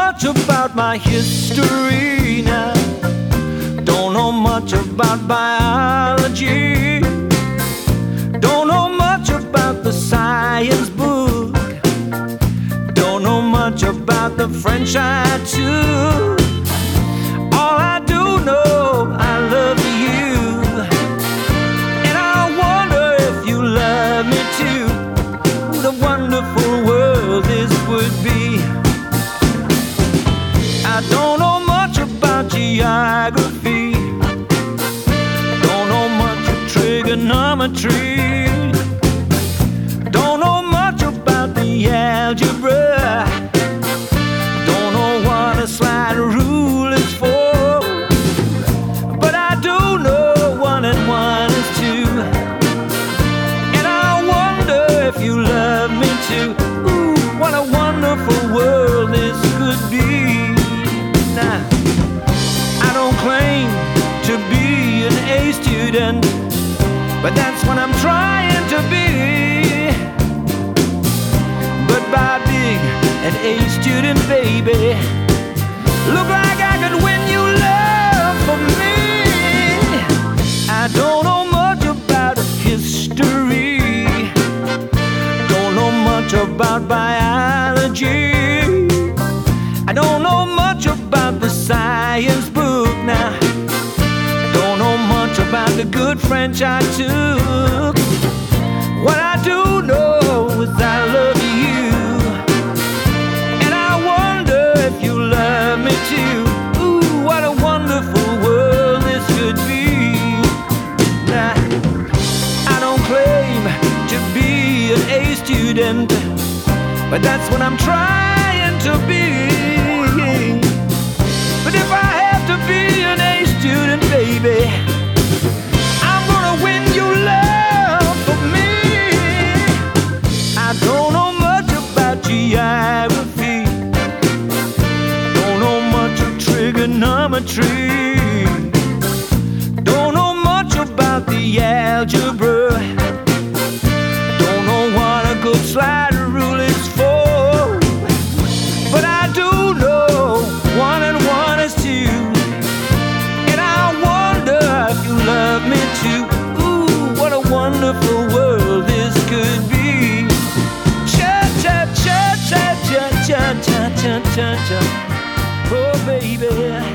much about my history now. Don't know much about biology. Don't know much about the science book. Don't know much about the French I took. All I do know, I love you, and I wonder if you love me too. What a wonderful world this would be. I don't know much about geography. Don't know much of trigonometry. Don't know much about the algebra. Don't know what a slide rule is for. But I do know 1 and 1 is 2. And I wonder if you love me too. Ooh, what a wonderful world this could be. Now, I don't claim to be an A student, but that's what I'm trying to be. But by being an A student, baby, look like I could win you love for me. I don't know much about history. Don't know much about biology. I don't know much about the science book now. Don't know much about the good French I took. What I do know is I love you, and I wonder if you love me too. Ooh, what a wonderful world this could be. Now, I don't claim to be an A student, but that's what I'm trying to be. But if I have to be an A student, baby, I'm gonna win you love for me. I don't know much about geography. Don't know much of trigonometry. Don't know much about the algebra. Don't know what a good slide rule is for. But I do know 1 and 1 is 2. And I wonder if you love me too. Ooh, what a wonderful world this could be. Cha cha cha cha cha cha cha cha cha. Oh baby.